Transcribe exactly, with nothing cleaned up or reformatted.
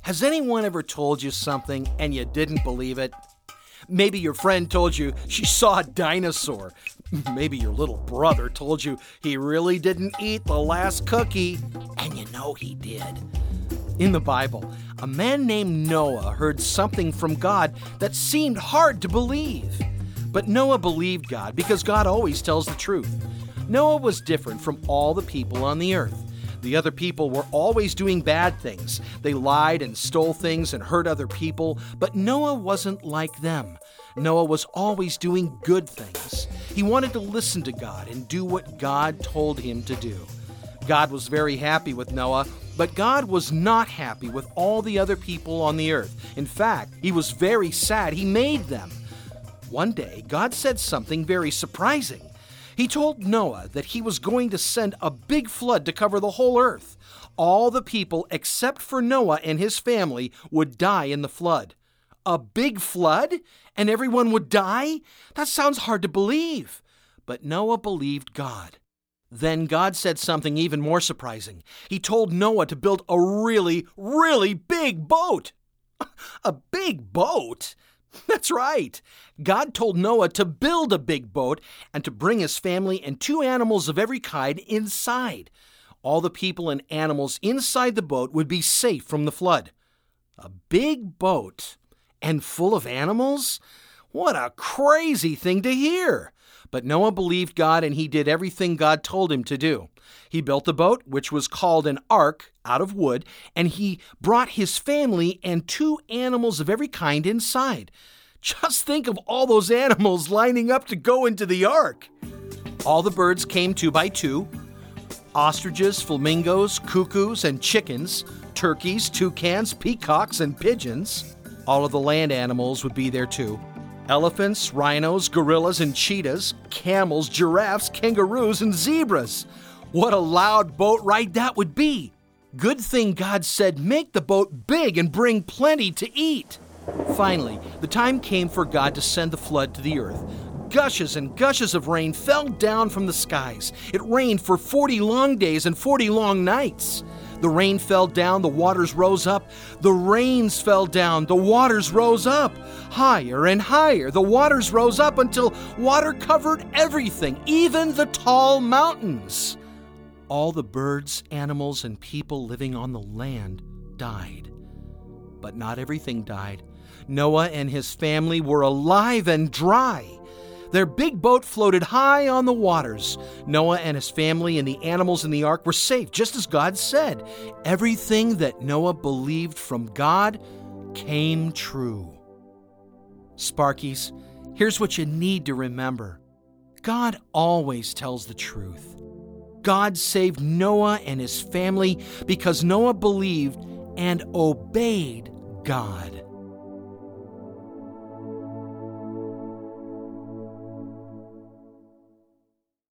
Has anyone ever told you something and you didn't believe it? Maybe your friend told you she saw a dinosaur. Maybe your little brother told you he really didn't eat the last cookie, and you know he did. In the Bible, a man named Noah heard something from God that seemed hard to believe. But Noah believed God because God always tells the truth. Noah was different from all the people on the earth. The other people were always doing bad things. They lied and stole things and hurt other people, but Noah wasn't like them. Noah was always doing good things. He wanted to listen to God and do what God told him to do. God was very happy with Noah, but God was not happy with all the other people on the earth. In fact, he was very sad he made them. One day, God said something very surprising. He told Noah that he was going to send a big flood to cover the whole earth. All the people except for Noah and his family would die in the flood. A big flood? And everyone would die? That sounds hard to believe. But Noah believed God. Then God said something even more surprising. He told Noah to build a really, really big boat. A big boat? That's right. God told Noah to build a big boat and to bring his family and two animals of every kind inside. All the people and animals inside the boat would be safe from the flood. A big boat and full of animals? What a crazy thing to hear! But Noah believed God and he did everything God told him to do. He built a boat, which was called an ark, out of wood, and he brought his family and two animals of every kind inside. Just think of all those animals lining up to go into the ark. All the birds came two by two. Ostriches, flamingos, cuckoos, and chickens, turkeys, toucans, peacocks, and pigeons. All of the land animals would be there too. Elephants, rhinos, gorillas, and cheetahs, camels, giraffes, kangaroos, and zebras. What a loud boat ride that would be! Good thing God said make the boat big and bring plenty to eat. Finally, the time came for God to send the flood to the earth. Gushes and gushes of rain fell down from the skies. It rained for forty long days and forty long nights. The rain fell down, the waters rose up. The rains fell down, the waters rose up. Higher and higher, the waters rose up until water covered everything, even the tall mountains. All the birds, animals, and people living on the land died. But not everything died. Noah and his family were alive and dry. Their big boat floated high on the waters. Noah and his family and the animals in the ark were safe, just as God said. Everything that Noah believed from God came true. Sparkies, here's what you need to remember. God always tells the truth. God saved Noah and his family because Noah believed and obeyed God.